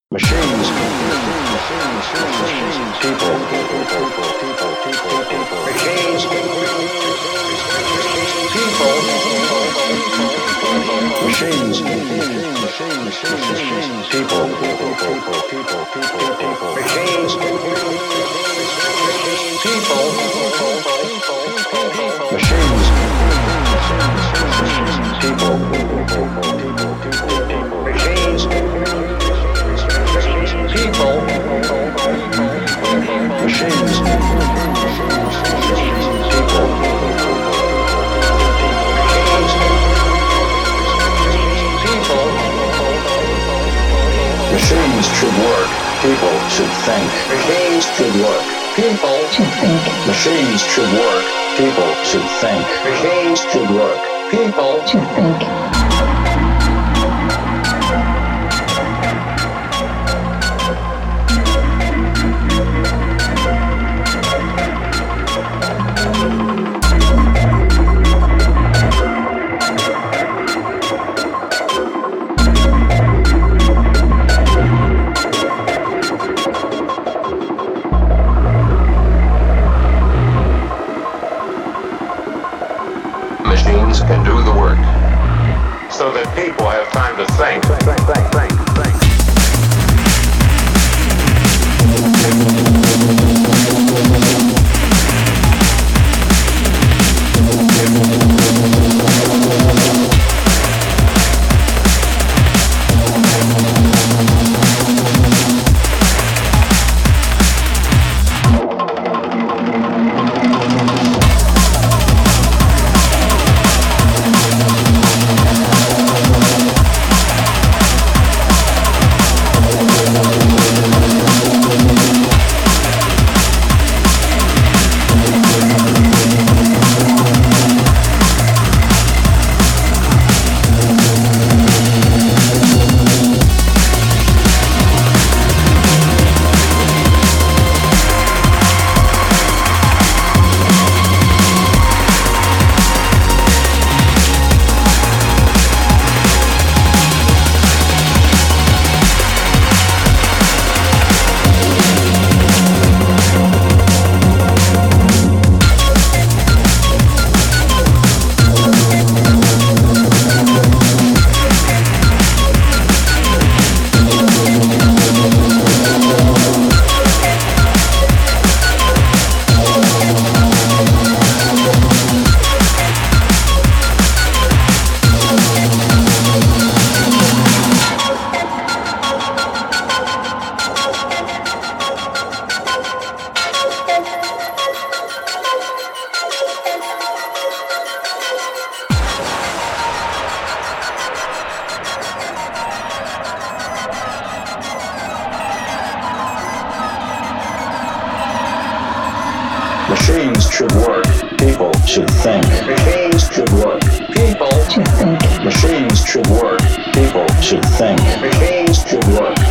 Machines, people, machines, people, machines, people, machines, people, machines, people, machines, people, machines, people, machines should work, people should think. Machines should work, people should think. Machines should work, people should think. Machines should work, people should think. Machines can do the work so that people have time to think. Machines should work, people should think. Machines should work, people should think. Machines should work, people should think. Machines should work.